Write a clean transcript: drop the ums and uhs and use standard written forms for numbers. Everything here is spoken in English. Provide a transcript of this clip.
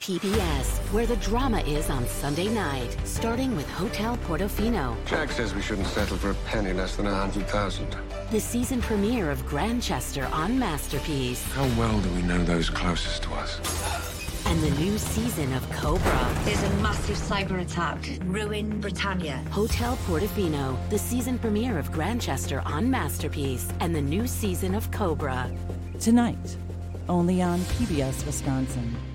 PBS, where the drama is on Sunday night, starting with Hotel Portofino. Jack says we shouldn't settle for a penny less than 100,000. The season premiere of Grantchester on Masterpiece. How well do we know those closest to us? And the new season of Cobra. There's a massive cyber attack. Ruin Britannia. Hotel Portofino, the season premiere of Grantchester on Masterpiece, and the new season of Cobra. Tonight, only on PBS Wisconsin.